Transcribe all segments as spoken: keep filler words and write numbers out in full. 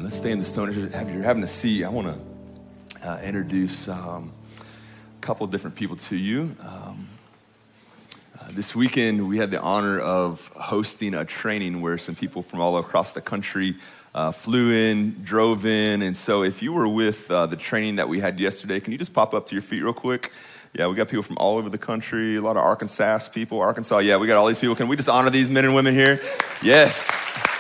let's stay in the stone. If you're having a seat, I want to uh, introduce um, a couple of different people to you. Um, uh, this weekend, we had the honor of hosting a training where some people from all across the country uh, flew in, drove in. And so if you were with uh, the training that we had yesterday, can you just pop up to your feet real quick? Yeah, we got people from all over the country, a lot of Arkansas people. Arkansas, yeah, we got all these people. Can we just honor these men and women here? Yes.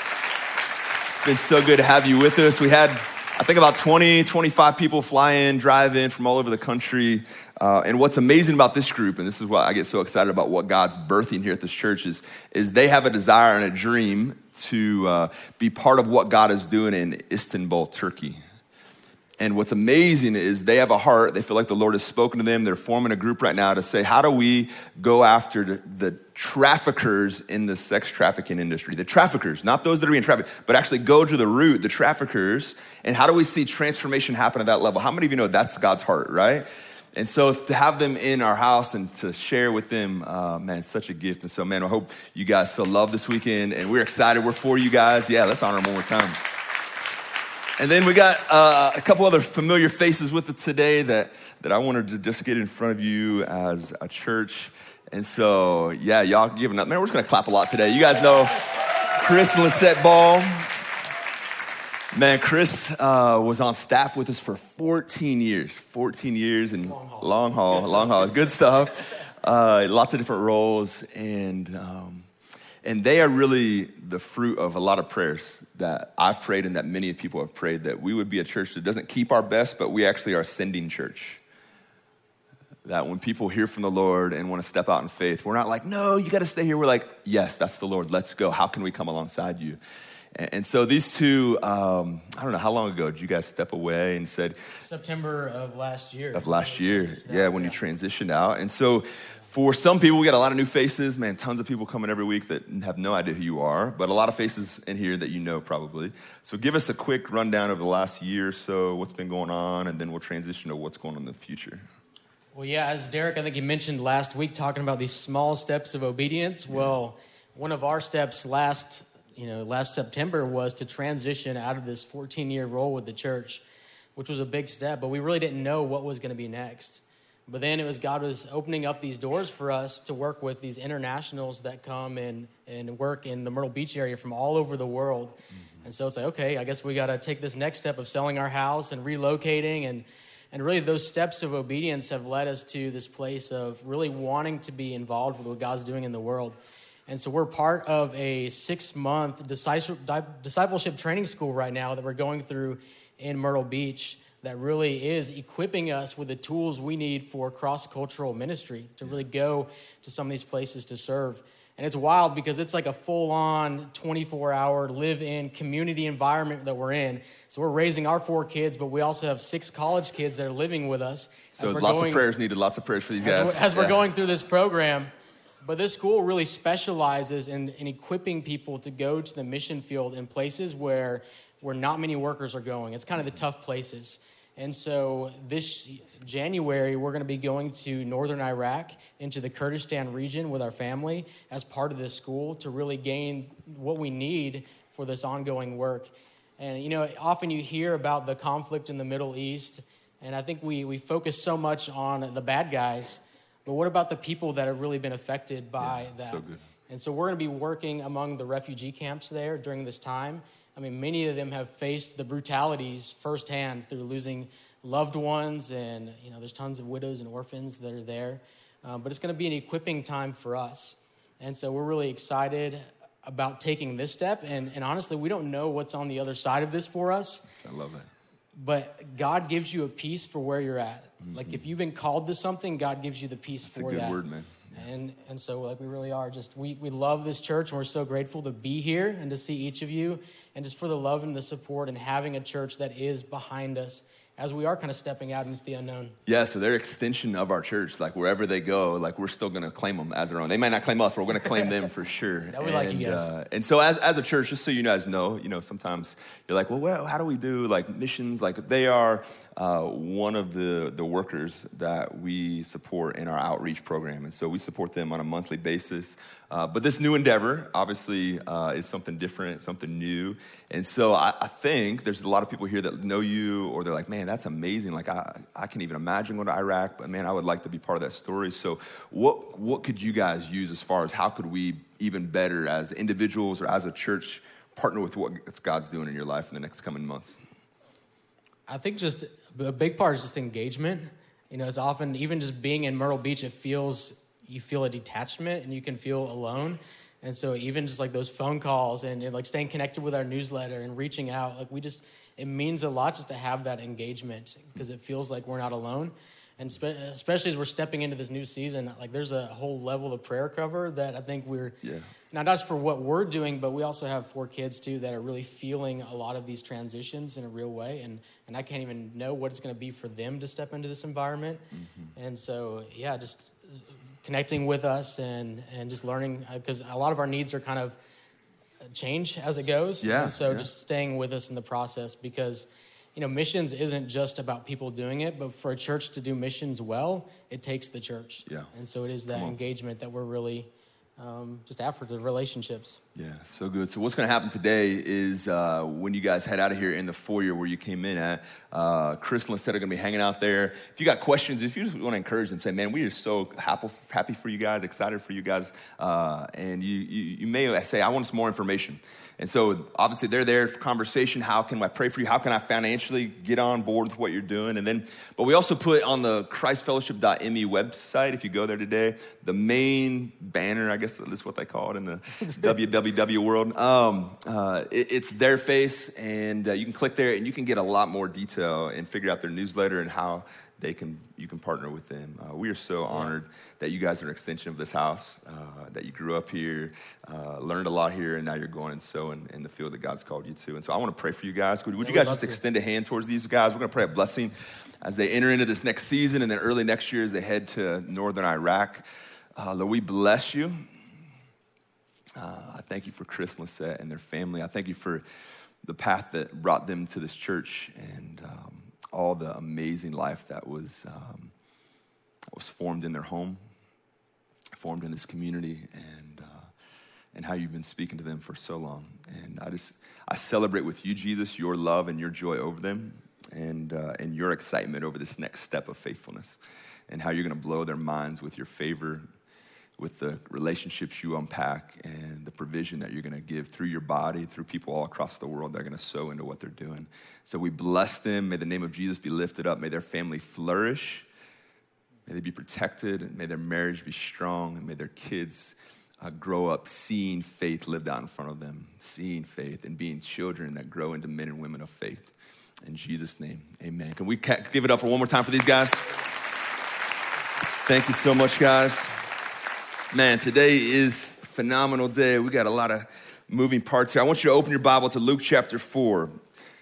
It's been so good to have you with us. We had, I think, about twenty, twenty-five people fly in, drive in from all over the country. Uh, and what's amazing about this group, and this is why I get so excited about what God's birthing here at this church, is, is they have a desire and a dream to uh, be part of what God is doing in Istanbul, Turkey. And what's amazing is they have a heart. They feel like the Lord has spoken to them. They're forming a group right now to say, how do we go after the, the traffickers in the sex trafficking industry? The traffickers, not those that are being trafficked, but actually go to the root, the traffickers. And how do we see transformation happen at that level? How many of you know that's God's heart, right? And so if, to have them in our house and to share with them, uh, man, it's such a gift. And so, man, I hope you guys feel loved this weekend. And we're excited. We're for you guys. Yeah, let's honor them one more time. And then we got uh, a couple other familiar faces with us today that, that I wanted to just get in front of you as a church. And so, yeah, y'all giving up. Man, we're just going to clap a lot today. You guys know Chris and Lisette Ball. Man, Chris uh, was on staff with us for fourteen years. fourteen years and long haul. Long haul, long haul. Good stuff. Uh, lots of different roles. And... Um, And they are really the fruit of a lot of prayers that I've prayed and that many people have prayed, that we would be a church that doesn't keep our best, but we actually are a sending church. That when people hear from the Lord and want to step out in faith, we're not like, no, you got to stay here. We're like, yes, that's the Lord. Let's go. How can we come alongside you? And, and so these two, um, I don't know, how long ago did you guys step away and said? September of last year. Of last year, yeah, when you transitioned out. And so for some people, we got a lot of new faces. Man, tons of people coming every week that have no idea who you are, but a lot of faces in here that you know probably. So give us a quick rundown of the last year or so, what's been going on, and then we'll transition to what's going on in the future. Well, yeah, as Derek, I think you mentioned last week, talking about these small steps of obedience. Well, one of our steps last, you know, last September was to transition out of this fourteen-year role with the church, which was a big step, but we really didn't know what was going to be next. But then it was God was opening up these doors for us to work with these internationals that come and, and work in the Myrtle Beach area from all over the world. Mm-hmm. And so it's like, okay, I guess we got to take this next step of selling our house and relocating. And, and really those steps of obedience have led us to this place of really wanting to be involved with what God's doing in the world. And so we're part of a six-month discipleship training school right now that we're going through in Myrtle Beach, that really is equipping us with the tools we need for cross-cultural ministry to really go to some of these places to serve. And it's wild because it's like a full-on twenty-four hour live-in community environment that we're in. So we're raising our four kids, but we also have six college kids that are living with us. So lots going, of prayers needed, lots of prayers for these guys. As we're, as yeah. we're going through this program. But this school really specializes in, in equipping people to go to the mission field in places where, where not many workers are going. It's kind of the tough places. And so this January, we're going to be going to northern Iraq, into the Kurdistan region with our family as part of this school to really gain what we need for this ongoing work. And, you know, often you hear about the conflict in the Middle East, and I think we, we focus so much on the bad guys, but what about the people that have really been affected by yeah, that? So good. And so we're going to be working among the refugee camps there during this time. I mean, many of them have faced the brutalities firsthand through losing loved ones, and, you know, there's tons of widows and orphans that are there. Um, but it's going to be an equipping time for us. And so we're really excited about taking this step. And, and honestly, we don't know what's on the other side of this for us. I love that. But God gives you a peace for where you're at. Mm-hmm. Like, if you've been called to something, God gives you the peace That's for that. That's a good word, man. And and so like we really are just, we, we love this church, and we're so grateful to be here and to see each of you, and just for the love and the support and having a church that is behind us as we are kind of stepping out into the unknown. Yeah, so they're extension of our church. Like wherever they go, like we're still going to claim them as our own. They might not claim us, but we're going to claim them for sure. That we and, like you guys. Uh, and so as as a church, just so you guys know, you know, sometimes you're like, well, well how do we do like missions? Like they are uh, one of the, the workers that we support in our outreach program. And so we support them on a monthly basis. Uh, but this new endeavor, obviously, uh, is something different, something new. And so I, I think there's a lot of people here that know you, or they're like, man, that's amazing. Like, I, I can't even imagine going to Iraq, but man, I would like to be part of that story. So what what could you guys use as far as how could we even better as individuals or as a church partner with what God's doing in your life in the next coming months? I think just a big part is just engagement. You know, it's often, even just being in Myrtle Beach, it feels, you feel a detachment and you can feel alone. And so even just like those phone calls and, and like staying connected with our newsletter and reaching out, like we just, it means a lot just to have that engagement because it feels like we're not alone. And spe- especially as we're stepping into this new season, like there's a whole level of prayer cover that I think we're, yeah. not just for what we're doing, but we also have four kids too that are really feeling a lot of these transitions in a real way. And, and I can't even know what it's going to be for them to step into this environment. Mm-hmm. And so, yeah, just connecting with us and, and just learning, because a lot of our needs are kind of change as it goes. Yeah. And so yeah. just staying with us in the process, because you know, missions isn't just about people doing it, but for a church to do missions well, it takes the church. Yeah. And so it is that engagement that we're really um, just after, the relationships. Yeah, so good. So what's going to happen today is uh, when you guys head out of here in the foyer where you came in at, uh, Chris and Lisette are going to be hanging out there. If you got questions, if you just want to encourage them, say, man, we are so happy, happy for you guys, excited for you guys. Uh, and you, you, you may say, I want some more information. And so obviously they're there for conversation. How can I pray for you? How can I financially get on board with what you're doing? And then, but we also put on the christ fellowship dot m e website, if you go there today, the main banner, I guess that's what they call it in the W W W world. Um, uh, it, it's their face, and uh, you can click there and you can get a lot more detail and figure out their newsletter and how they can, you can partner with them. Uh, we are so honored yeah. that you guys are an extension of this house, uh, that you grew up here, uh, learned a lot here, and now you're going and sowing in the field that God's called you to. And so I want to pray for you guys. Would, would yeah, you guys just to. extend a hand towards these guys? We're going to pray a blessing as they enter into this next season, and then early next year as they head to northern Iraq. Uh, Lord, we bless you. Uh, I thank you for Chris and Lisette and their family. I thank you for the path that brought them to this church, and um, all the amazing life that was um, that was formed in their home, formed in this community, and uh, and how you've been speaking to them for so long. And I just I celebrate with you, Jesus, your love and your joy over them, and uh, and your excitement over this next step of faithfulness, and how you're going to blow their minds with your favor, with the relationships you unpack and the provision that you're going to give through your body, through people all across the world that are going to sow into what they're doing. So we bless them. May the name of Jesus be lifted up. May their family flourish. May they be protected. And may their marriage be strong. And may their kids uh, grow up seeing faith lived out in front of them, seeing faith and being children that grow into men and women of faith. In Jesus' name, amen. Can we give it up for one more time for these guys? Thank you so much, guys. Man, today is a phenomenal day. We got a lot of moving parts here. I want you to open your Bible to Luke chapter four.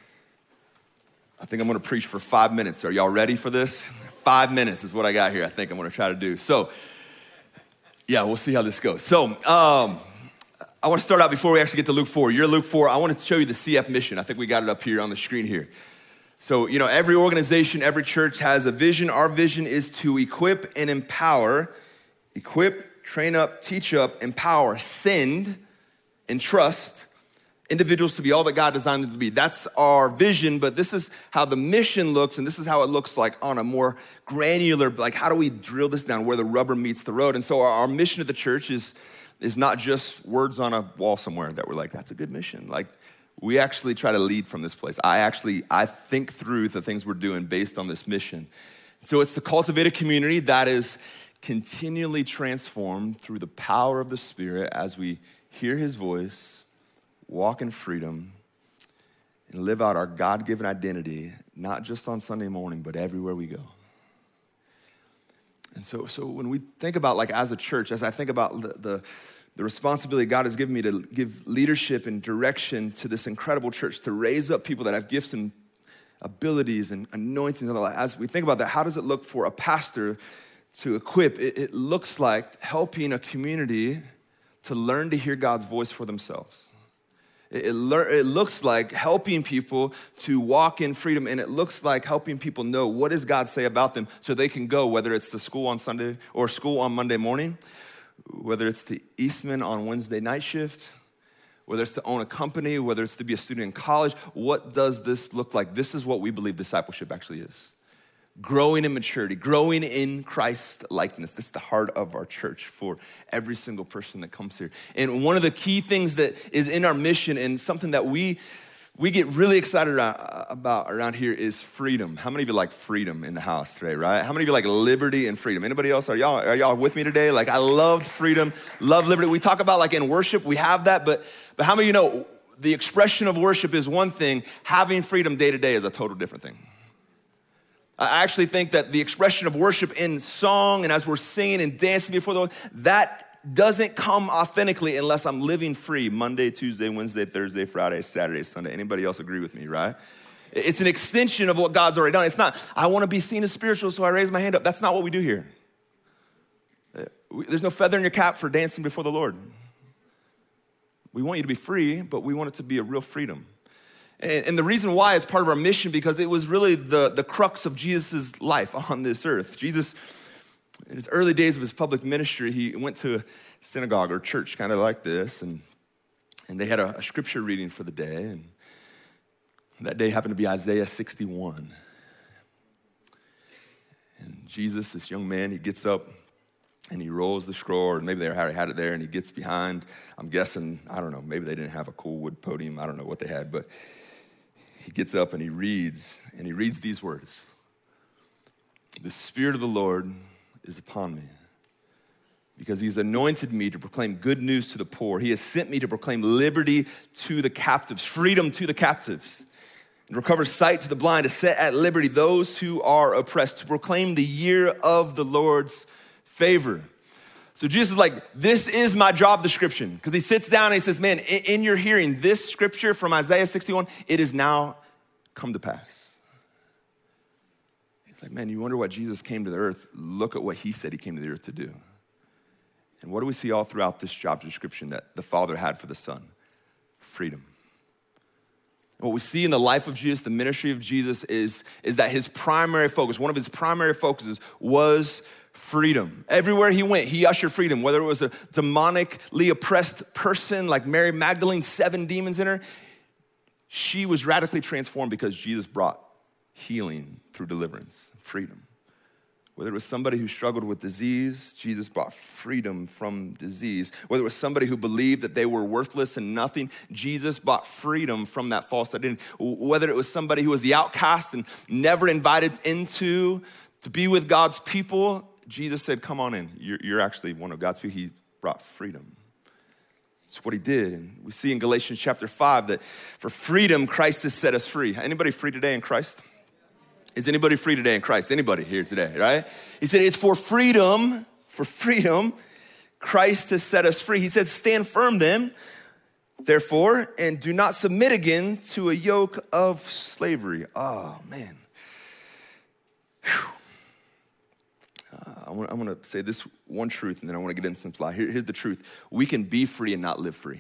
I think I'm going to preach for five minutes. Are y'all ready for this? Five minutes is what I got here. I think I'm going to try to do. So, yeah, we'll see how this goes. So, um, I want to start out before we actually get to Luke four. You're Luke four. I want to show you the C F mission. I think we got it up here on the screen here. So, you know, every organization, every church has a vision. Our vision is to equip and empower, equip, train up, teach up, empower, send, and trust individuals to be all that God designed them to be. That's our vision, but this is how the mission looks, and this is how it looks like on a more granular, like how do we drill this down where the rubber meets the road? And so our, our mission of the church is, is not just words on a wall somewhere that we're like, that's a good mission. Like, we actually try to lead from this place. I actually, I think through the things we're doing based on this mission. So it's to cultivate a community that is continually transformed through the power of the Spirit as we hear his voice, walk in freedom, and live out our God-given identity, not just on Sunday morning, but everywhere we go. And so, so when we think about, like, as a church, as I think about the, the, the responsibility God has given me to give leadership and direction to this incredible church, to raise up people that have gifts and abilities and anointings, and all that, as we think about that, how does it look for a pastor to equip? It, it looks like helping a community to learn to hear God's voice for themselves. It, it, lear, it looks like helping people to walk in freedom, and it looks like helping people know what does God say about them so they can go, whether it's the school on Sunday or school on Monday morning, whether it's to Eastman on Wednesday night shift, whether it's to own a company, whether it's to be a student in college, what does this look like? This is what we believe discipleship actually is. Growing in maturity, growing in Christ likeness. This is the heart of our church for every single person that comes here. And one of the key things that is in our mission and something that we we get really excited about around here is freedom. How many of you like freedom in the house today, right? How many of you like liberty and freedom? Anybody else? Are y'all, are y'all with me today? Like, I love freedom, love liberty. We talk about like in worship, we have that, but, but how many of you know the expression of worship is one thing, having freedom day to day is a total different thing. I actually think that the expression of worship in song and as we're singing and dancing before the Lord, that doesn't come authentically unless I'm living free Monday, Tuesday, Wednesday, Thursday, Friday, Saturday, Sunday. Anybody else agree with me, right? It's an extension of what God's already done. It's not, I want to be seen as spiritual, so I raise my hand up. That's not what we do here. There's no feather in your cap for dancing before the Lord. We want you to be free, but we want it to be a real freedom. And the reason why it's part of our mission, because it was really the, the crux of Jesus' life on this earth. Jesus, in his early days of his public ministry, he went to a synagogue or church kind of like this, and, and they had a, a scripture reading for the day, and that day happened to be Isaiah sixty-one. And Jesus, this young man, he gets up and he rolls the scroll, or maybe they already had it there, and he gets behind, I'm guessing, I don't know, maybe they didn't have a cool wood podium, I don't know what they had, but he gets up and he reads, and he reads these words. The Spirit of the Lord is upon me, because he's anointed me to proclaim good news to the poor. He has sent me to proclaim liberty to the captives, freedom to the captives, and recover sight to the blind, to set at liberty those who are oppressed, to proclaim the year of the Lord's favor. So Jesus is like, this is my job description, because he sits down and he says, man, in your hearing, this scripture from Isaiah sixty-one, it is now come to pass. It's like, man, you wonder why Jesus came to the earth. Look at what he said he came to the earth to do. And what do we see all throughout this job description that the Father had for the Son? Freedom. And what we see in the life of Jesus, the ministry of Jesus, is, is that his primary focus, one of his primary focuses was freedom. Everywhere he went, he ushered freedom. Whether it was a demonically oppressed person like Mary Magdalene, seven demons in her, she was radically transformed because Jesus brought healing through deliverance, freedom. Whether it was somebody who struggled with disease, Jesus brought freedom from disease. Whether it was somebody who believed that they were worthless and nothing, Jesus brought freedom from that false identity. Whether it was somebody who was the outcast and never invited into to be with God's people, Jesus said, come on in. You're, you're actually one of God's people. He brought freedom. That's what he did. And we see in Galatians chapter five that for freedom, Christ has set us free. Anybody free today in Christ? Is anybody free today in Christ? Anybody here today, right? He said, it's for freedom, for freedom, Christ has set us free. He said, stand firm then, therefore, and do not submit again to a yoke of slavery. Oh, man. Whew. Uh, I want, I want to say this one truth, and then I want to get into some fly. Here, here's the truth. We can be free and not live free.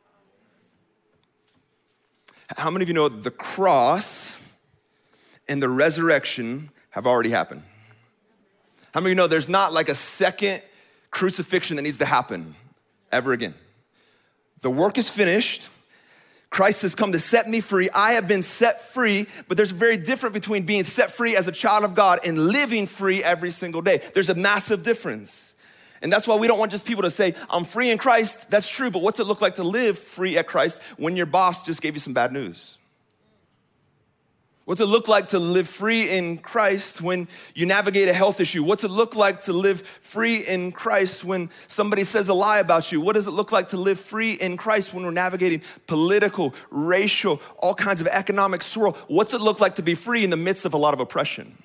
How many of you know the cross and the resurrection have already happened? How many of you know there's not like a second crucifixion that needs to happen ever again? The work is finished. Christ has come to set me free. I have been set free, but there's a very difference between being set free as a child of God and living free every single day. There's a massive difference. And that's why we don't want just people to say, I'm free in Christ. That's true, but what's it look like to live free at Christ when your boss just gave you some bad news? What's it look like to live free in Christ when you navigate a health issue? What's it look like to live free in Christ when somebody says a lie about you? What does it look like to live free in Christ when we're navigating political, racial, all kinds of economic swirl? What's it look like to be free in the midst of a lot of oppression?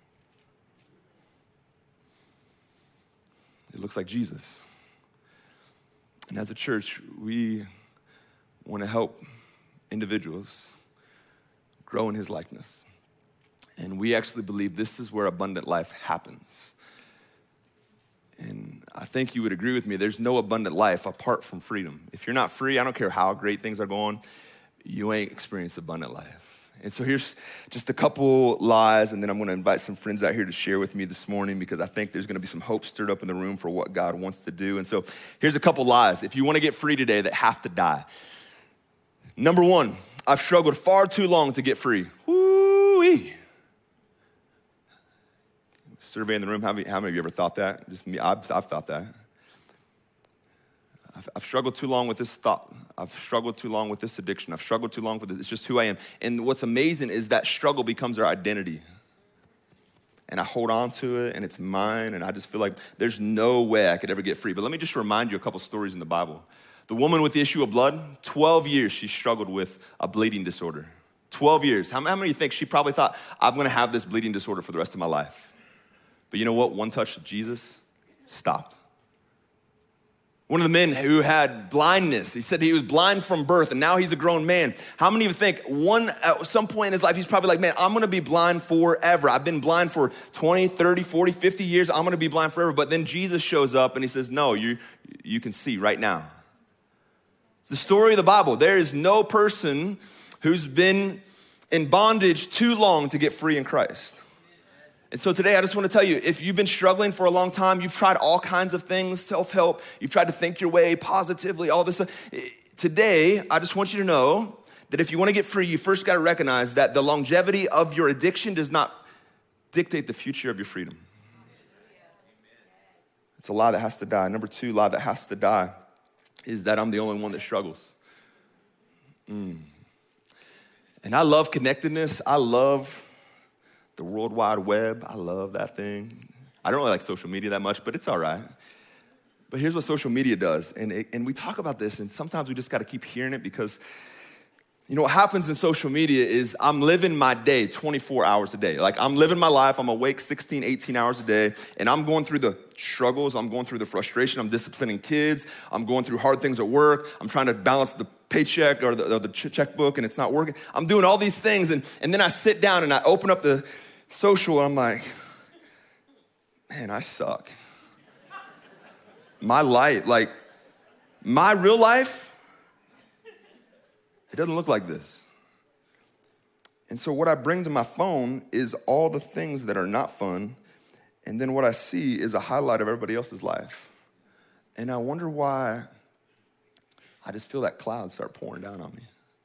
It looks like Jesus. And as a church, we want to help individuals grow in his likeness. And we actually believe this is where abundant life happens. And I think you would agree with me, there's no abundant life apart from freedom. If you're not free, I don't care how great things are going, you ain't experienced abundant life. And so here's just a couple lies, and then I'm gonna invite some friends out here to share with me this morning because I think there's gonna be some hope stirred up in the room for what God wants to do. And so here's a couple lies, if you wanna get free today, that have to die. Number one, I've struggled far too long to get free. Woo-wee. Survey in the room, how many, how many of you ever thought that? Just me, I've, I've thought that. I've, I've struggled too long with this thought. I've struggled too long with this addiction. I've struggled too long with this. It's just who I am. And what's amazing is that struggle becomes our identity. And I hold on to it, and it's mine, and I just feel like there's no way I could ever get free. But let me just remind you a couple stories in the Bible. The woman with the issue of blood, twelve years she struggled with a bleeding disorder. twelve years. How, how many of you think she probably thought, I'm gonna have this bleeding disorder for the rest of my life? But you know what? One touch of Jesus stopped. One of the men who had blindness, he said he was blind from birth, and now he's a grown man. How many of you think one at some point in his life, he's probably like, man, I'm gonna be blind forever. I've been blind for twenty, thirty, forty, fifty years. I'm gonna be blind forever. But then Jesus shows up and he says, no, you, you can see right now. It's the story of the Bible. There is no person who's been in bondage too long to get free in Christ. And so today, I just want to tell you, if you've been struggling for a long time, you've tried all kinds of things, self-help, you've tried to think your way positively, all this stuff. Today, I just want you to know that if you want to get free, you first got to recognize that the longevity of your addiction does not dictate the future of your freedom. It's a lie that has to die. Number two lie that has to die is that I'm the only one that struggles. Mm. And I love connectedness. I love the World Wide Web. I love that thing. I don't really like social media that much, but it's all right. But here's what social media does. And, it, and we talk about this, and sometimes we just got to keep hearing it because, you know, what happens in social media is I'm living my day twenty-four hours a day. Like, I'm living my life. I'm awake sixteen, eighteen hours a day, and I'm going through the struggles. I'm going through the frustration. I'm disciplining kids. I'm going through hard things at work. I'm trying to balance the paycheck or the, or the checkbook, and it's not working. I'm doing all these things, and, and then I sit down, and I open up the social, and I'm like, man, I suck. My life, like, my real life, it doesn't look like this. And so what I bring to my phone is all the things that are not fun, and then what I see is a highlight of everybody else's life. And I wonder why I just feel that cloud start pouring down on me.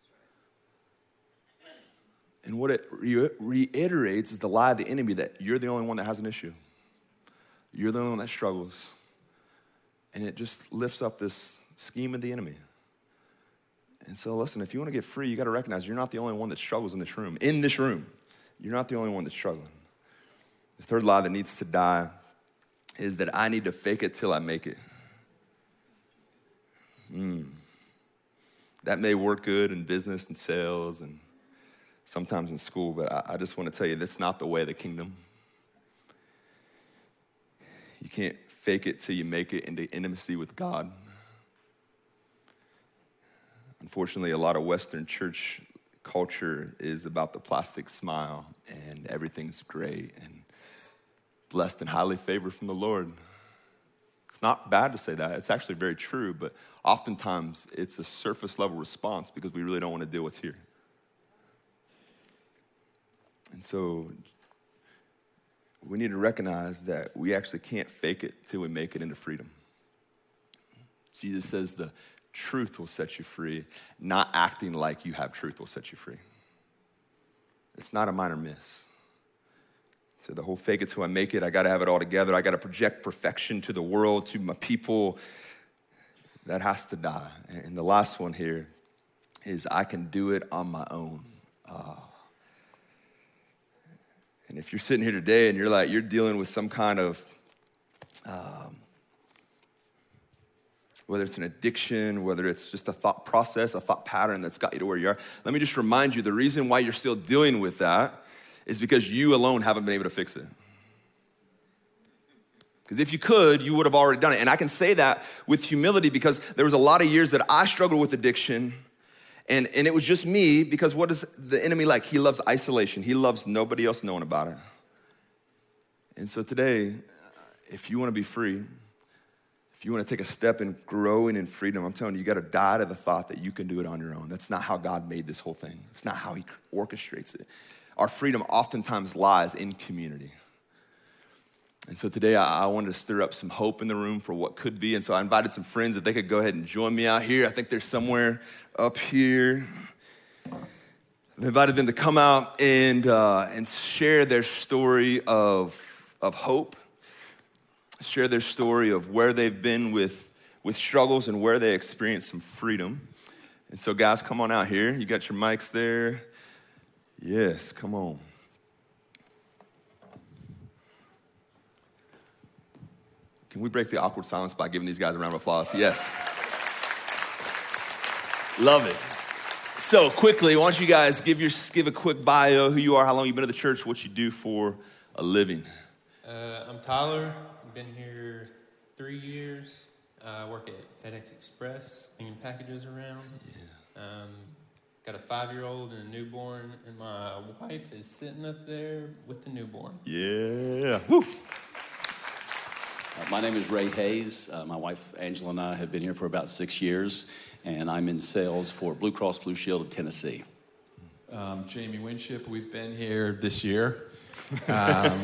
And what it re- reiterates is the lie of the enemy that you're the only one that has an issue. You're the only one that struggles. And it just lifts up this scheme of the enemy. And so listen, if you want to get free, you got to recognize you're not the only one that struggles in this room. In this room, you're not the only one that's struggling. The third lie that needs to die is that I need to fake it till I make it. Mm. That may work good in business and sales and sometimes in school, but I, I just want to tell you, that's not the way of the kingdom. You can't fake it till you make it into intimacy with God. Unfortunately, a lot of Western church culture is about the plastic smile and everything's great and blessed and highly favored from the Lord. It's not bad to say that. It's actually very true, but oftentimes it's a surface level response because we really don't want to deal with what's here. And so we need to recognize that we actually can't fake it till we make it into freedom. Jesus says the truth will set you free. Not acting like you have truth will set you free. It's not a minor miss. So the whole fake it till I make it, I got to have it all together. I got to project perfection to the world, to my people. That has to die. And the last one here is I can do it on my own. Uh, And if you're sitting here today and you're like, you're dealing with some kind of, um, whether it's an addiction, whether it's just a thought process, a thought pattern that's got you to where you are, let me just remind you, the reason why you're still dealing with that is because you alone haven't been able to fix it. Because if you could, you would have already done it. And I can say that with humility because there was a lot of years that I struggled with addiction. And, and it was just me because what is the enemy like? He loves isolation. He loves nobody else knowing about it. And so today, if you want to be free, if if you want to take a step in growing in freedom, I'm telling you, you got to die to the thought that you can do it on your own. That's not how God made this whole thing. It's not how he orchestrates it. Our freedom oftentimes lies in community. And so today I, I wanted to stir up some hope in the room for what could be. And so I invited some friends that they could go ahead and join me out here. I think they're somewhere up here. I've invited them to come out and uh, and share their story of, of hope, share their story of where they've been with, with struggles and where they experienced some freedom. And so guys, come on out here. You got your mics there. Yes, come on. Can we break the awkward silence by giving these guys a round of applause? Yes. Love it. So quickly, why don't you guys give your give a quick bio, who you are, how long you've been at the church, what you do for a living. Uh, I'm Tyler. I've been here three years. Uh, I work at FedEx Express, bringing packages around. Yeah. Um, got a five-year-old and a newborn, and my wife is sitting up there with the newborn. Yeah. Woo. Uh, my name is Ray Hayes. Uh, my wife Angela and I have been here for about six years, and I'm in sales for Blue Cross Blue Shield of Tennessee. Um, Jamie Winship. We've been here this year, um,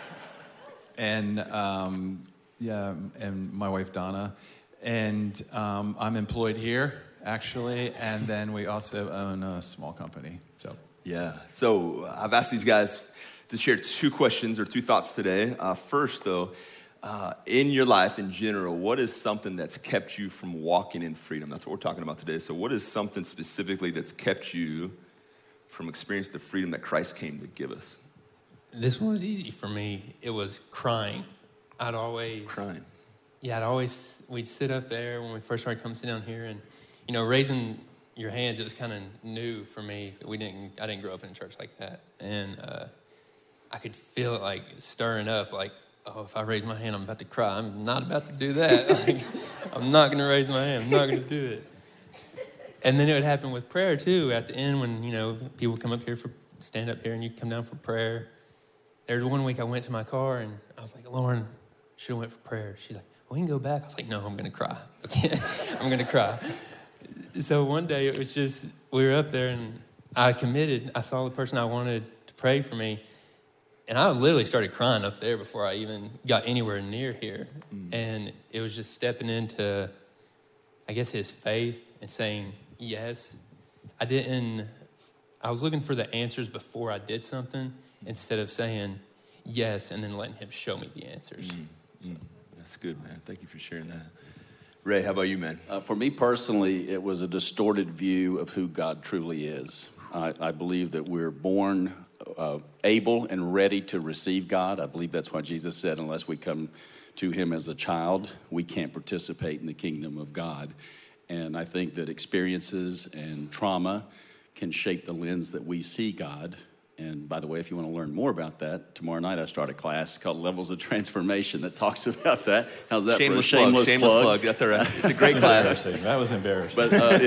and um, yeah, and my wife Donna, and um, I'm employed here actually, and then we also own a small company. So yeah. So I've asked these guys to share two questions or two thoughts today. Uh, first, though. Uh, in your life in general, what is something that's kept you from walking in freedom? That's what we're talking about today. So what is something specifically that's kept you from experiencing the freedom that Christ came to give us? This one was easy for me. It was crying. I'd always... Crying. Yeah, I'd always... We'd sit up there when we first started coming sit down here, and, you know, raising your hands, it was kind of new for me. We didn't... I didn't grow up in a church like that. And uh, I could feel it, like, stirring up, like, oh, if I raise my hand, I'm about to cry. I'm not about to do that. Like, I'm not going to raise my hand. I'm not going to do it. And then it would happen with prayer, too, at the end when, you know, people come up here for, stand up here and you come down for prayer. There's one week I went to my car and I was like, Lauren, should have went for prayer. She's like, we can go back. I was like, no, I'm going to cry. Okay, I'm going to cry. So one day it was just, we were up there and I committed. I saw the person I wanted to pray for me. And I literally started crying up there before I even got anywhere near here. Mm. And it was just stepping into, I guess, his faith and saying yes. I didn't, I was looking for the answers before I did something instead of saying yes and then letting him show me the answers. Mm. Mm. That's good, man. Thank you for sharing that. Ray, how about you, man? Uh, for me personally, it was a distorted view of who God truly is. I, I believe that we're born Uh, able and ready to receive God. I believe that's why Jesus said, unless we come to him as a child, we can't participate in the kingdom of God. And I think that experiences and trauma can shape the lens that we see God. And by the way, if you want to learn more about that, tomorrow night I start a class called Levels of Transformation that talks about that. How's that shameless for a shameless plug? plug? Shameless plug. That's all right. It's a great class. That was embarrassing. But, uh,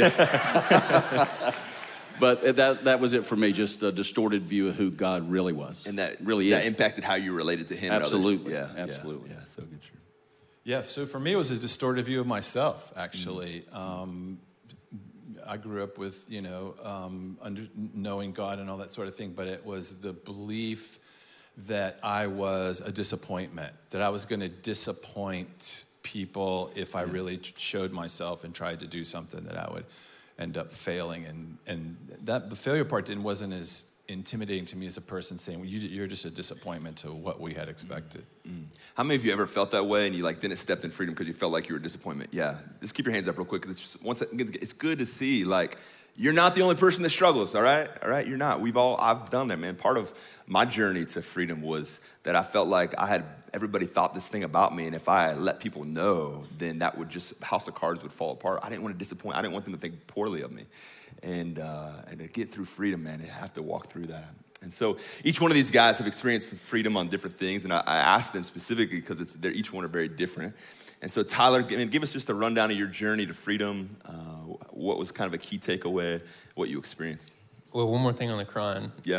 yeah. But that that was it for me, just a distorted view of who God really was. And that really that is. impacted how you related to him. Absolutely. And others. Yeah, absolutely. Yeah, yeah, so good. Yeah, so for me, it was a distorted view of myself, actually. Mm-hmm. Um, I grew up with, you know, um, under, knowing God and all that sort of thing, but it was the belief that I was a disappointment, that I was going to disappoint people if I really showed myself and tried to do something, that I would end up failing, and and that the failure part didn't wasn't as intimidating to me as a person saying, well, you, you're just a disappointment to what we had expected. Mm. How many of you ever felt that way and you like didn't step in freedom because you felt like you were a disappointment? Yeah, just keep your hands up real quick because it's just, once it's good to see like you're not the only person that struggles. All right, all right, you're not. We've all I've done that, man. Part of my journey to freedom was that I felt like I had everybody thought this thing about me, and if I let people know, then that would just house of cards would fall apart. I didn't want to disappoint. I didn't want them to think poorly of me, and uh, and to get through freedom, man, you have to walk through that. And so each one of these guys have experienced freedom on different things, and I, I asked them specifically because it's they're each one are very different. And so Tyler, I mean, give us just a rundown of your journey to freedom. Uh, what was kind of a key takeaway? What you experienced? Well, one more thing on the crying. Yeah.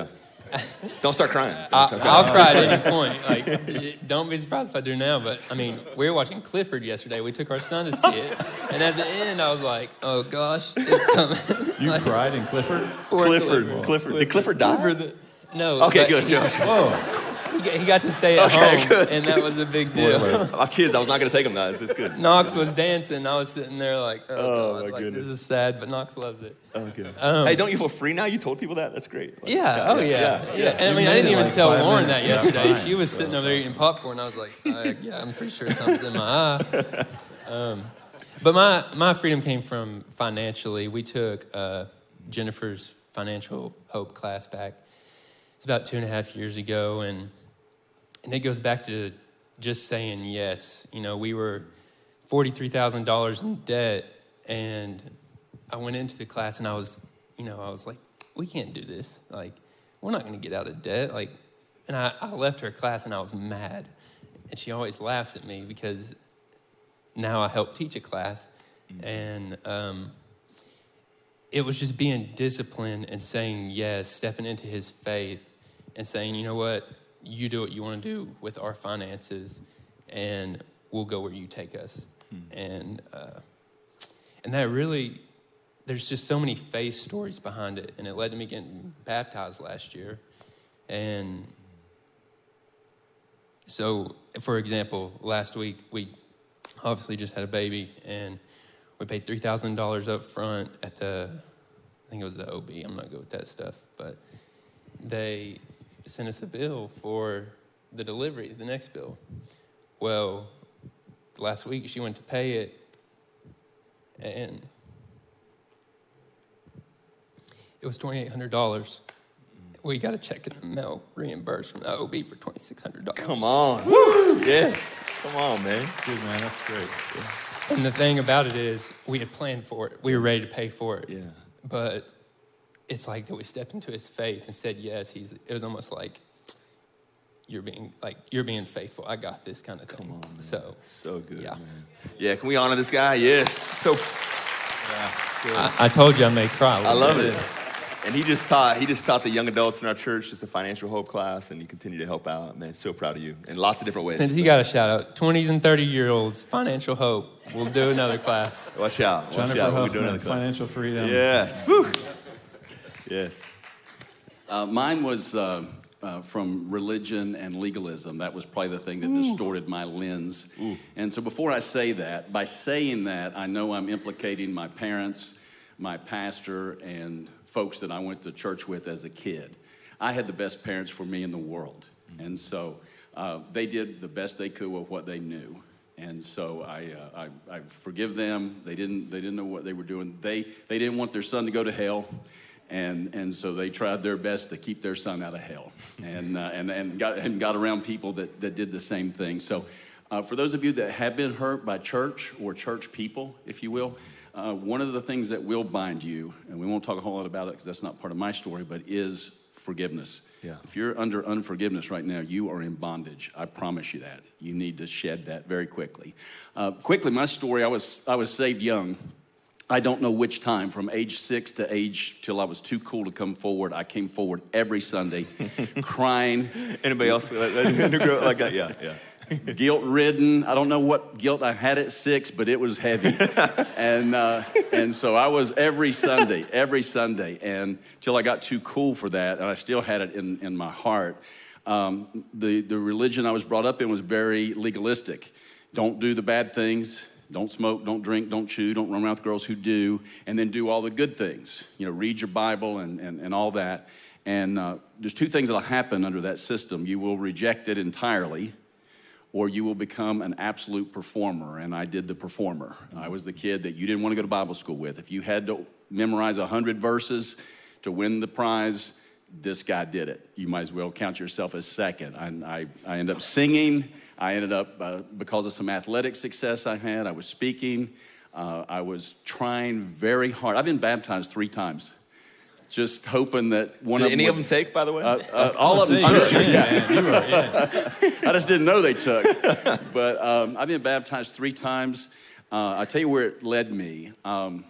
Don't start crying. I, Don't start I'll cry at any point. Like, don't be surprised if I do now. But I mean, we were watching Clifford yesterday. We took our son to see it, and at the end, I was like, "Oh gosh, it's coming." You like, cried in Clifford? poor Clifford, Clifford. Clifford. Did Clifford die? Clifford the, no. Okay, but good, He, Josh. Whoa. he, got, he got to stay at Okay, home, good. and that was a big deal. My kids, I was not going to take them now. It's good. Knox was dancing. I was sitting there like, "Oh, Oh, God, my like goodness. this is sad," but Knox loves it. Okay. Um, hey, don't you feel free now? You told people that? That's great. Like, Yeah, oh yeah, yeah. yeah. And I You mean, I made didn't it even like tell five Lauren minutes that without yesterday. crying. She was sitting over there eating popcorn. I was like, uh, yeah, I'm pretty sure something's in my eye. Um, but my, my freedom came from financially. We took uh, Jennifer's Financial Hope class back. It's about two and a half years ago, and and it goes back to just saying yes. You know, we were forty-three thousand dollars in debt, and I went into the class, and I was, you know, I was like, we can't do this. Like, we're not going to get out of debt. Like, and I, I left her class, and I was mad. And she always laughs at me because now I help teach a class, and um, it was just being disciplined and saying yes, stepping into his faith, and saying, you know what, you do what you want to do with our finances, and we'll go where you take us. Hmm. And uh, and that really, there's just so many faith stories behind it, and it led to me getting baptized last year. And so, for example, last week we obviously just had a baby, and we paid three thousand dollars up front at the, I think it was the O B, I'm not good with that stuff, but they sent us a bill for the delivery, the next bill. Well, last week she went to pay it, and it was twenty-eight hundred dollars. We got a check in the mail reimbursed from the O B for twenty-six hundred dollars. Come on. Woo! Yes. Come on, man. Good, man. That's great. And the thing about it is, we had planned for it. We were ready to pay for it. Yeah. But it's like that we stepped into his faith and said yes. He's. It was almost like you're being like you're being faithful. I got this kind of thing. Come on, man. So So good, yeah. man. Yeah, can we honor this guy? Yes. So I, I told you I may cry. a I little love bit. it. And he just taught he just taught the young adults in our church just a financial hope class, and you continue to help out. Man, so proud of you in lots of different ways. Since he got a shout out, twenties and thirty year olds, financial hope. We'll do another class. Watch out. Watch Jennifer out. We'll be doing Huffman, another class. Financial Freedom. Yes. Whew. Yes. Uh, mine was uh, uh, from religion and legalism. That was probably the thing that distorted my lens. Ooh. And so before I say that, by saying that, I know I'm implicating my parents, my pastor, and folks that I went to church with as a kid. I had the best parents for me in the world. And so uh, they did the best they could with what they knew. And so I, uh, I, I forgive them. They didn't, they didn't know what they were doing. They, they didn't want their son to go to hell. And, and so they tried their best to keep their son out of hell. And, uh, and, and, got, and got around people that, that did the same thing. So uh, for those of you that have been hurt by church or church people, if you will, Uh, one of the things that will bind you, and we won't talk a whole lot about it because that's not part of my story, but is forgiveness. Yeah. If you're under unforgiveness right now, you are in bondage. I promise you that. You need to shed that very quickly. Uh, quickly, my story, I was, I was saved young. I don't know which time, from age six to age till I was too cool to come forward. I came forward every Sunday crying. Anybody else like that? Like that? Yeah, yeah. Guilt-ridden. I don't know what guilt I had at six, but it was heavy. and uh, and so I was every Sunday, every Sunday, and till I got too cool for that, and I still had it in, in my heart. Um, the, the religion I was brought up in was very legalistic. Don't do the bad things. Don't smoke, don't drink, don't chew, don't run around with girls who do, and then do all the good things. You know, read your Bible and, and, and all that. And uh, there's two things that will happen under that system. You will reject it entirely, or you will become an absolute performer, and I did the performer. I was the kid that you didn't want to go to Bible school with. If you had to memorize one hundred verses to win the prize, this guy did it. You might as well count yourself as second. I, I, I ended up singing. I ended up, uh, because of some athletic success I had, I was speaking. Uh, I was trying very hard. I've been baptized three times. Just hoping that one Did of them any would, of them take, by the way? Uh, uh, all of them. You were Sure, in, yeah. man. You were in. I just didn't know they took. But um, I've been baptized three times. Uh, I'll tell you where it led me. Um,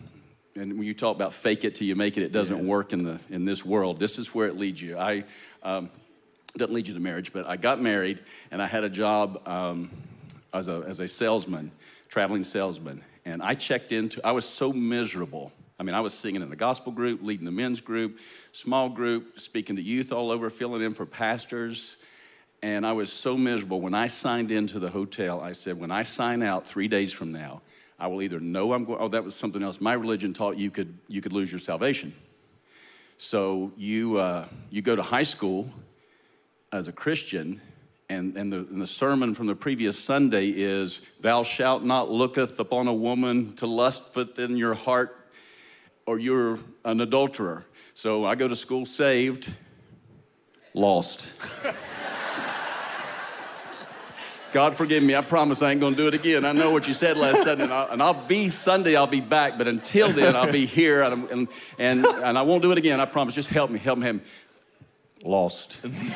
and when you talk about fake it till you make it, it doesn't yeah. work in the in this world. This is where it leads you. I um, it doesn't lead you to marriage, but I got married, and I had a job um, as a as a salesman, traveling salesman, and I checked into. I was so miserable. I mean, I was singing in the gospel group, leading the men's group, small group, speaking to youth all over, filling in for pastors. And I was so miserable. When I signed into the hotel, I said, when I sign out three days from now, I will either know I'm going, oh, that was something else. My religion taught you could you could lose your salvation. So you uh, you go to high school as a Christian, and, and, the, and the sermon from the previous Sunday is, thou shalt not looketh upon a woman to lust within your heart, or you're an adulterer. So I go to school saved, lost. God forgive me, I promise I ain't gonna do it again. I know what you said last Sunday, and I'll, and I'll be Sunday, I'll be back, but until then, I'll be here, and, and, and, and I won't do it again, I promise. Just help me, help me, help me. Lost.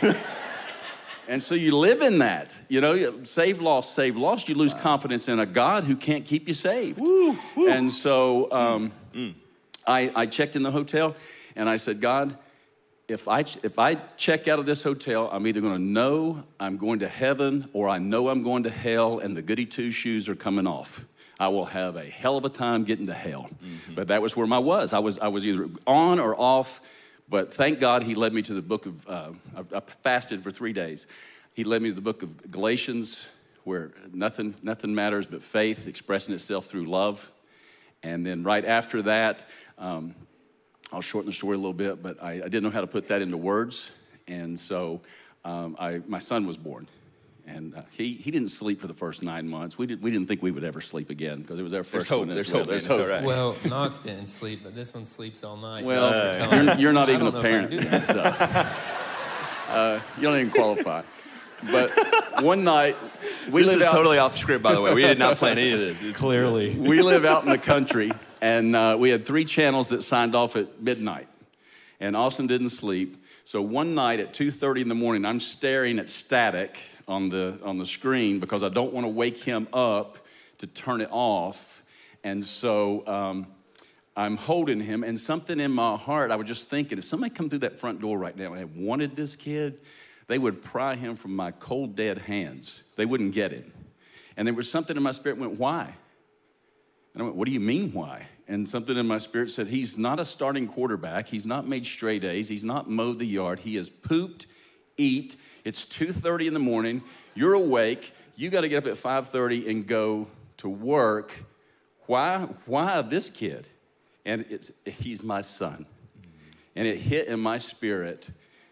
And so you live in that, you know, save, lost, save, lost. You lose wow. confidence in a God who can't keep you saved. Woo, woo. And so um, mm, mm. I, I checked in the hotel, and I said, God, if I if I check out of this hotel, I'm either going to know I'm going to heaven, or I know I'm going to hell, and the goody two shoes are coming off. I will have a hell of a time getting to hell. Mm-hmm. But that was where I was. I was I was either on or off. But thank God he led me to the book of. Uh, I, I fasted for three days. He led me to the book of Galatians, where nothing nothing matters but faith expressing itself through love. And then right after that. Um, I'll shorten the story a little bit, but I, I didn't know how to put that into words. And so um, I, my son was born. And uh, he, he didn't sleep for the first nine months. We, did, we didn't think we would ever sleep again because it was our first there's one. Hope, there's hope. There's hope. Right. Well, Knox didn't sleep, but this one sleeps all night. Well, uh, you're, you're not even a parent. So, uh, you don't even qualify. But one night, we this live is out, totally off script, by the way. We did not plan any of this. It's, Clearly. We live out in the country. And uh, we had three channels that signed off at midnight. And Austin didn't sleep. So one night at two thirty in the morning, I'm staring at static on the on the screen because I don't want to wake him up to turn it off. And so um, I'm holding him. And something in my heart, I was just thinking, if somebody come through that front door right now and had wanted this kid, they would pry him from my cold, dead hands. They wouldn't get him. And there was something in my spirit went, why? And I went, what do you mean, why? And something in my spirit said, he's not a starting quarterback. He's not made straight A's. He's not mowed the yard. He has pooped, eat. It's two thirty in the morning. You're awake. You got to get up at five thirty and go to work. Why, why this kid? And it's, he's my son. And it hit in my spirit,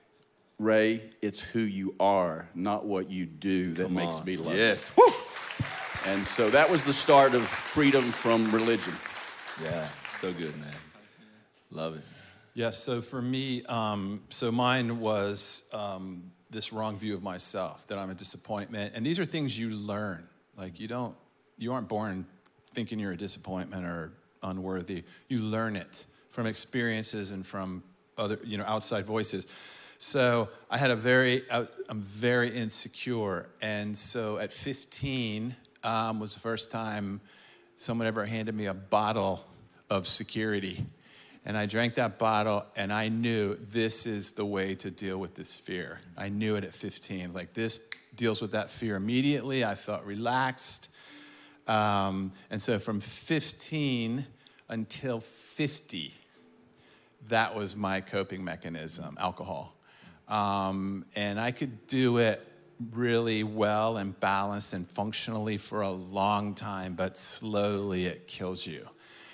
Ray, it's who you are, not what you do that Come makes on. me love yes. you. Yes. And so that was the start of freedom from religion. Yeah, so good, man. Love it. Yes, so for me, um, so mine was um, this wrong view of myself, that I'm a disappointment. And these are things you learn. Like you don't, you aren't born thinking you're a disappointment or unworthy. You learn it from experiences and from other, you know, outside voices. So I had a very, I'm very insecure. And so at fifteen, Um, was the first time someone ever handed me a bottle of security. And I drank that bottle, and I knew this is the way to deal with this fear. I knew it at fifteen. Like, this deals with that fear immediately. I felt relaxed. Um, and so from fifteen until fifty, that was my coping mechanism, alcohol. Um, and I could do it really well and balanced and functionally for a long time, but slowly it kills you.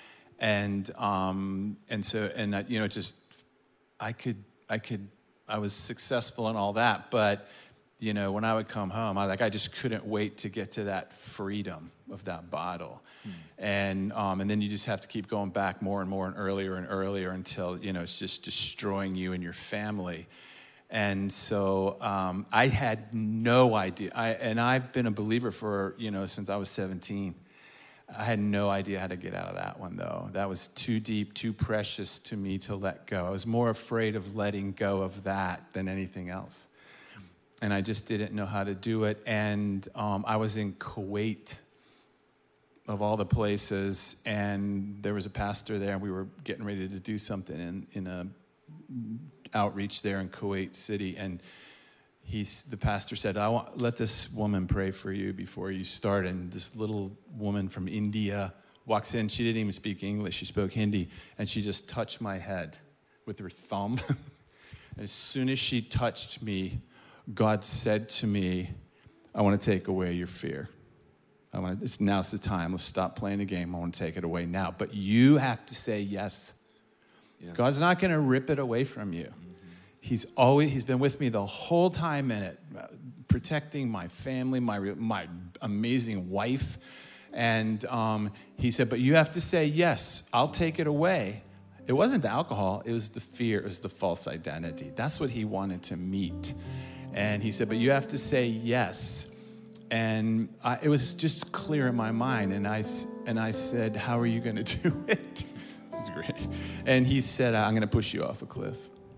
And um, and so and uh, you know, just I could I could I was successful in all that, but you know, when I would come home, I like I just couldn't wait to get to that freedom of that bottle. Hmm. And um, and then you just have to keep going back more and more and earlier and earlier until, you know, it's just destroying you and your family. And so um, I had no idea. I, and I've been a believer for, you know, since I was seventeen. I had no idea how to get out of that one, though. That was too deep, too precious to me to let go. I was more afraid of letting go of that than anything else. And I just didn't know how to do it. And um, I was in Kuwait of all the places, and there was a pastor there, and we were getting ready to do something in, in a outreach there in Kuwait City, and he's, the pastor said, I want, let this woman pray for you before you start. And this little woman from India walks in. She didn't even speak English. She spoke Hindi, and she just touched my head with her thumb. As soon as she touched me, God said to me, I want to take away your fear. I want to, now's the time. Let's stop playing the game. I want to take it away now. But you have to say yes. Yeah. God's not going to rip it away from you. Mm-hmm. He's always, he's been with me the whole time in it, protecting my family, my, my amazing wife. And um, he said, but you have to say yes. I'll take it away. It wasn't the alcohol. It was the fear. It was the false identity. That's what he wanted to meet. And he said, but you have to say yes. And I, it was just clear in my mind. And I, and I said, how are you going to do it? This is great. And he said, I'm going to push you off a cliff.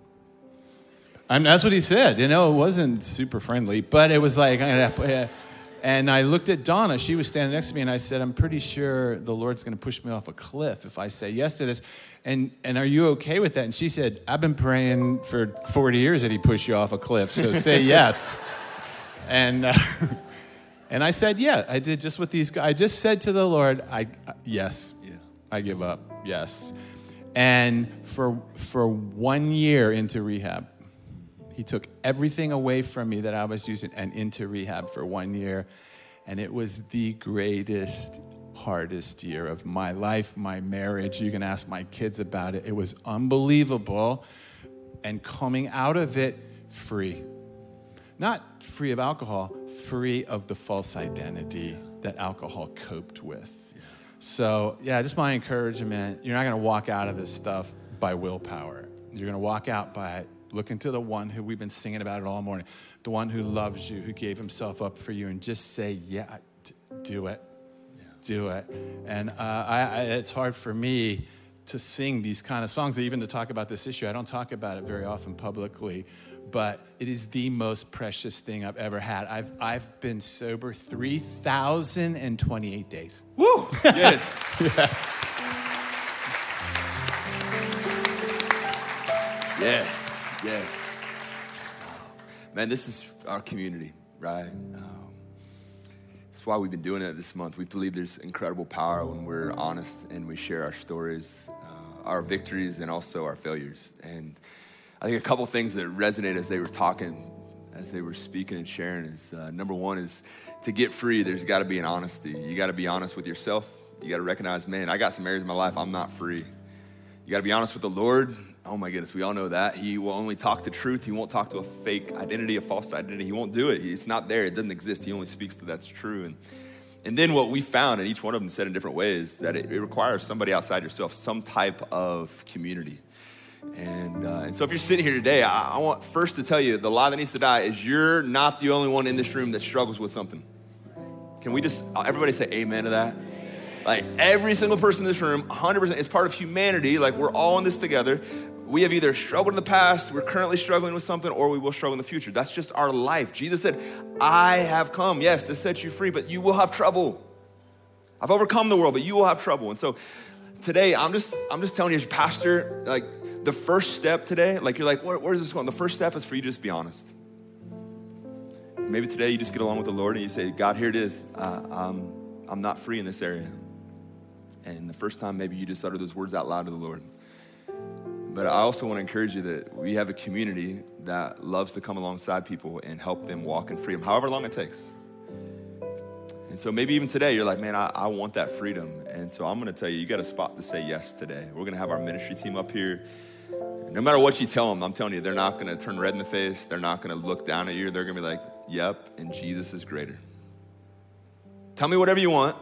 And that's what he said. You know, it wasn't super friendly, but it was like, I'm gonna, and I looked at Donna. She was standing next to me, and I said, I'm pretty sure the Lord's going to push me off a cliff if I say yes to this. And and are you okay with that? And she said, I've been praying for forty years that he push you off a cliff, so say yes. And uh, and I said, yeah, I did just what these guys, I just said to the Lord, I uh, yes, yeah. I give up, yes. And for for one year into rehab, he took everything away from me that I was using and into rehab for one year. And it was the greatest, hardest year of my life, my marriage. You can ask my kids about it. It was unbelievable. And coming out of it free. Not free of alcohol, free of the false identity that alcohol coped with. So, yeah, just my encouragement. You're not going to walk out of this stuff by willpower. You're going to walk out by looking to the one who we've been singing about it all morning, the one who loves you, who gave himself up for you, and just say, yeah, d- do it. Yeah. Do it. And uh, I, I, it's hard for me to sing these kind of songs, even to talk about this issue. I don't talk about it very often publicly, but it is the most precious thing I've ever had. I've I've been sober three thousand twenty-eight days. Woo! Yes. Yeah. Yes. Yes. Man, this is our community, right? Um, that's why we've been doing it this month. We believe there's incredible power when we're honest and we share our stories, uh, our victories, and also our failures. And I think a couple things that resonated as they were talking, as they were speaking and sharing is, uh, number one is to get free, there's got to be an honesty. You got to be honest with yourself. You got to recognize, man, I got some areas in my life I'm not free. You got to be honest with the Lord. Oh my goodness, we all know that. He will only talk to truth. He won't talk to a fake identity, a false identity. He won't do it. It's not there. It doesn't exist. He only speaks to that's true. And and then what we found, and each one of them said in different ways, that it, it requires somebody outside yourself, some type of community. And uh, and so if you're sitting here today, I, I want first to tell you the lie that needs to die is you're not the only one in this room that struggles with something. Can we just, everybody say amen to that? Like every single person in this room, one hundred percent, is part of humanity. Like we're all in this together. We have either struggled in the past, we're currently struggling with something, or we will struggle in the future. That's just our life. Jesus said, I have come, yes, to set you free, but you will have trouble. I've overcome the world, but you will have trouble. And so today, I'm just I'm just telling you as your pastor, like the first step today, like you're like, Where, where's this going? The first step is for you to just be honest. Maybe today you just get along with the Lord and you say, God, here it is. Uh, I'm, I'm not free in this area. And the first time, maybe you just utter those words out loud to the Lord. But I also want to encourage you that we have a community that loves to come alongside people and help them walk in freedom, however long it takes. And so maybe even today, you're like, man, I, I want that freedom. And so I'm going to tell you, you got a spot to say yes today. We're going to have our ministry team up here. No matter what you tell them, I'm telling you, they're not going to turn red in the face. They're not going to look down at you. They're going to be like, yep, and Jesus is greater. Tell me whatever you want.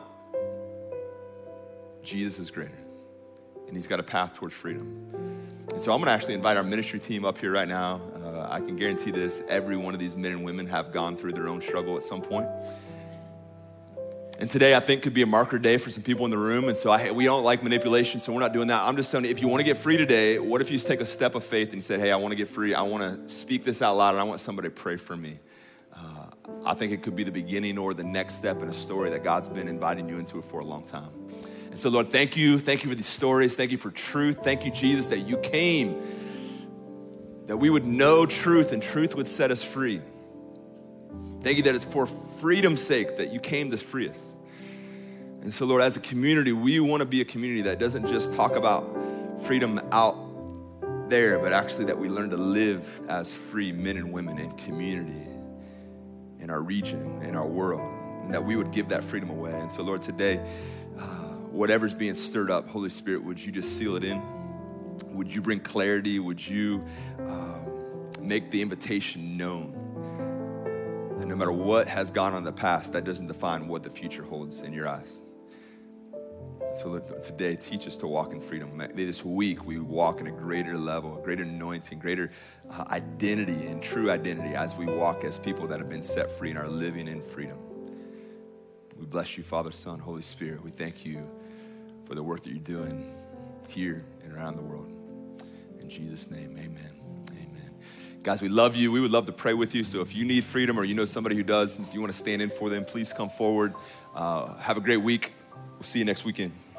Jesus is greater. And he's got a path towards freedom. And so I'm going to actually invite our ministry team up here right now. Uh, I can guarantee this. Every one of these men and women have gone through their own struggle at some point. And today, I think, could be a marker day for some people in the room. And so I, we don't like manipulation, so we're not doing that. I'm just telling you, if you want to get free today, what if you just take a step of faith and you say, hey, I want to get free. I want to speak this out loud, and I want somebody to pray for me. Uh, I think it could be the beginning or the next step in a story that God's been inviting you into for a long time. And so, Lord, thank you. Thank you for these stories. Thank you for truth. Thank you, Jesus, that you came, that we would know truth and truth would set us free. Thank you that it's for freedom's sake that you came to free us. And so, Lord, as a community, we want to be a community that doesn't just talk about freedom out there, but actually that we learn to live as free men and women in community, in our region, in our world, and that we would give that freedom away. And so, Lord, today, uh, whatever's being stirred up, Holy Spirit, would you just seal it in? Would you bring clarity? Would you uh, make the invitation known? And no matter what has gone on in the past, that doesn't define what the future holds in your eyes. So Lord, today, teach us to walk in freedom. May this week we walk in a greater level, a greater anointing, greater uh, identity and true identity as we walk as people that have been set free and are living in freedom. We bless you, Father, Son, Holy Spirit. We thank you for the work that you're doing here and around the world. In Jesus' name, amen. Amen. Guys, we love you. We would love to pray with you. So if you need freedom or you know somebody who does, since you want to stand in for them, please come forward. Uh, have a great week. We'll see you next weekend.